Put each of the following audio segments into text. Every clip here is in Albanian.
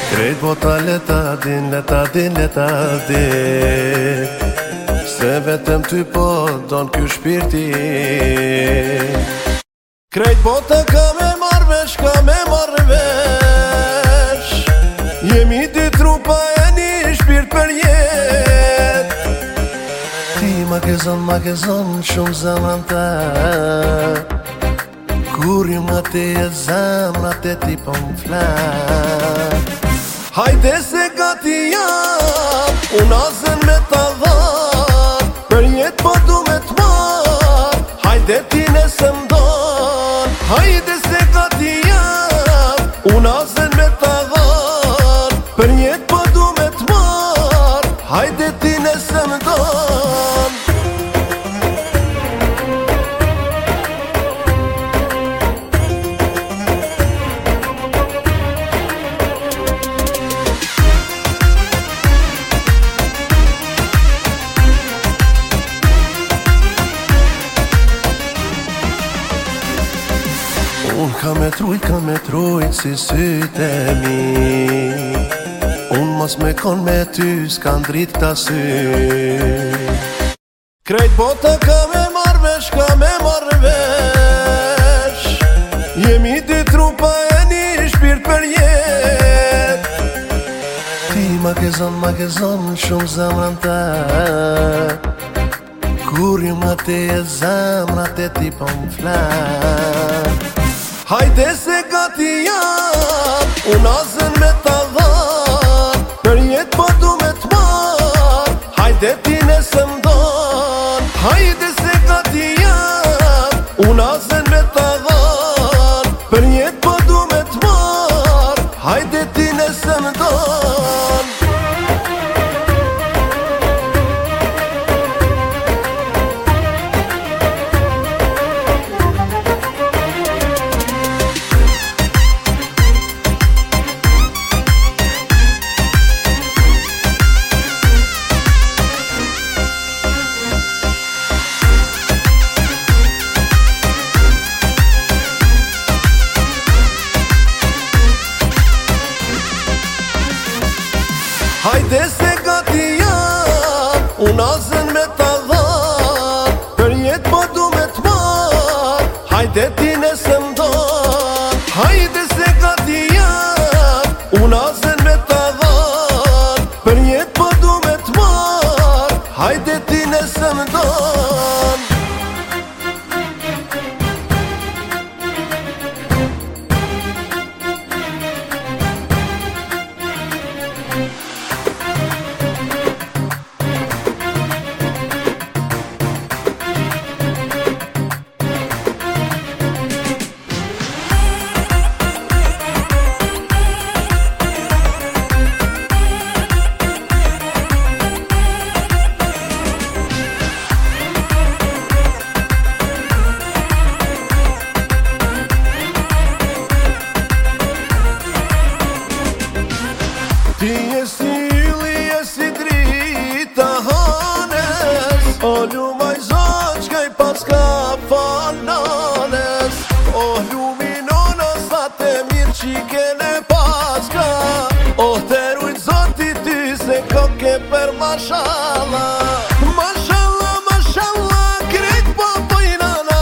Krejt bota leta din, leta din, leta din Se vetëm ty po don ky shpirti Krejt bota ka me marrë vesh, ka me marrë vesh Jemi dy trupa e një shpirt për jet Ti ma ke zon shumë zemrën ta Kur ju ma te e zemrat e ti po m'flat Hajde se gati jam, unazën me ta dhan Për jet po du me t'mar, hajde ti nëse m'don Hajde se gati jam, unazën me ta dhan Për jet po du me t'mar, hajde ti nëse m'don Unë ka me trujt si sytë e mi Unë mos me kon me ty s'kan drit këta sy Krejt bota ka me marrë vesh, ka me marrë vesh Jemi dy trupa e një shpirt për jet Ti ma ke zon shumë zemrën ta Kur ju ma te e zemrat e ti po m'flat Hajde se gati jam, unazën me ta dhan Për jet po du me t'mar, hajde ti nëse m'don Hajde se gati jam, unazën me ta dhan Për jet po du me t'mar, hajde ti nëse m'don Hajde se gati jam, unazën me ta dhan Për jet po du me t'mar, hajde ti nëse m'don Hajde se gati jam, unazën me ta dhan Për jet po du me t'mar, hajde ti nëse m'don Ti e si yli, e si drita hanes O lumaj zot, qkaj pas ka fananes O luminonas, atë mirë qi kene pas ka O terujt zoti ty se koke per mashallah Mashallah, mashallah, krejt po pojnana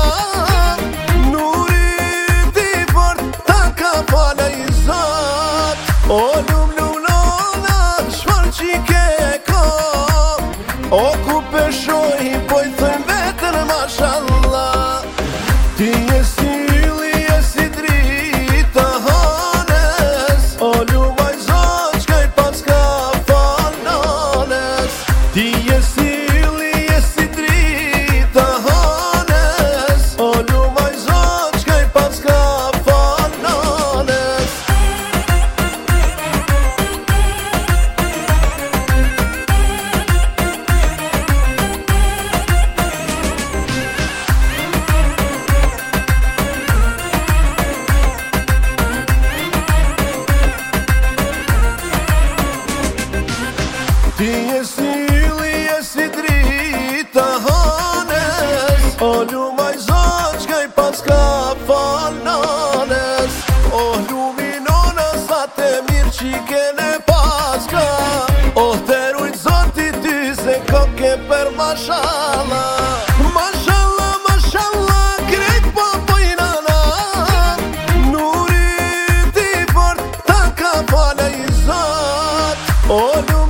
Nurit i fort, ta ka fala i zot O O ku peshoj, po i thëjmë vetën mashallah Ti e si yli, e si drita hanes O lumaj zot, qkaj pas ka fananes Ti e si yli, e si drita hanes O lumaj zot, qkaj pas ka fananes Ti e si yli, e si drita hanes O lumaj zot, qkaj pas ka fananes O luminonas, atë mirë që i kene paska. Oh, të rujt zoti ty se koke për mashallah. Mashallah, mashallah, krejt po pojnana. Nuri ti fort ta ka fale i zot. O